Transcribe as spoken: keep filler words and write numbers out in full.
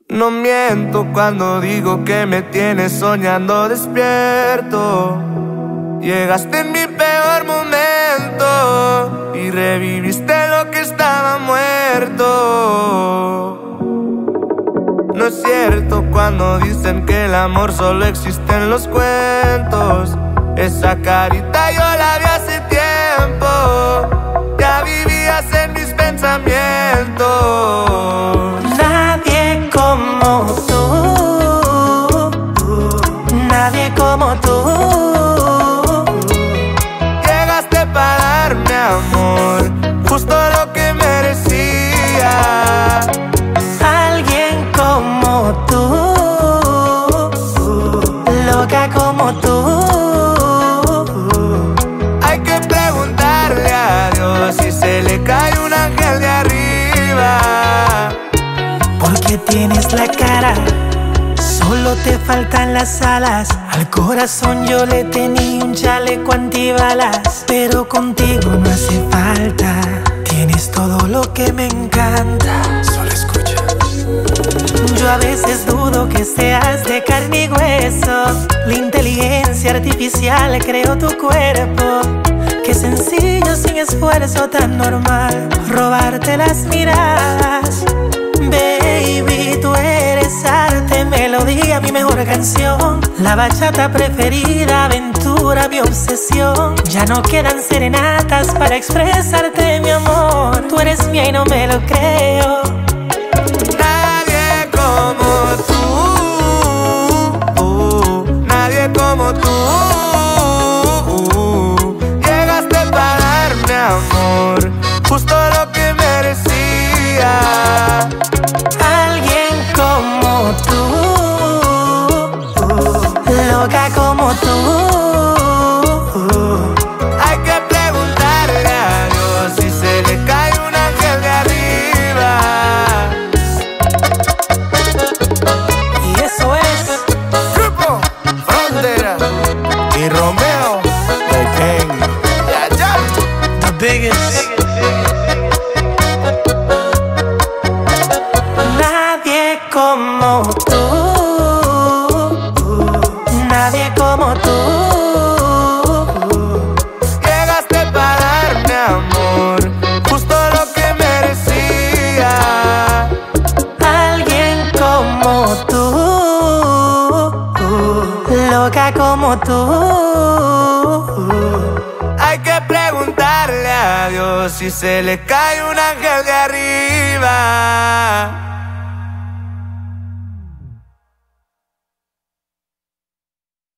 No miento cuando digo que me tienes soñando despierto. Llegaste en mi peor momento y reviviste lo que estaba muerto. No es cierto cuando dicen que el amor solo existe en los cuentos. Esa carita yo la vi hace tiempo. Ya vivías en mis pensamientos. Nadie como tú, nadie como tú. Llegaste para darme amor, justo lo que merecía. Alguien como tú, loca como tú. Hay que preguntarle a Dios si se le cae un ángel de arriba. Porque tienes la cara, solo te faltan las alas. Al corazón yo le tenía un chaleco antibalas, pero contigo no hace falta. Tienes todo lo que me encanta. Solo escucha. Yo a veces dudo que seas de carne y hueso. La inteligencia artificial creó tu cuerpo. Qué sencillo, sin esfuerzo, tan normal robarte las miradas. Baby, tú eres arte, melodía, mi mejor canción. La bachata preferida, aventura, mi obsesión. Ya no quedan serenatas para expresarte mi amor. Tú eres mía y no me lo creo. Nadie como tú, uh, nadie como tú. uh, Llegaste para darme amor, justo lo que merecía. Alguien como tú, loca como tú. Hay que preguntarle a Dios si se le cae un ángel de arriba. Y eso es Grupo Frontera y Romeo The King. Ya, ya. the biggest. Nadie como tú, nadie como tú. Llegaste para darme amor, justo lo que merecía. Alguien como tú, loca como tú. Hay que preguntarle a Dios si se le cae un ángel de arriba.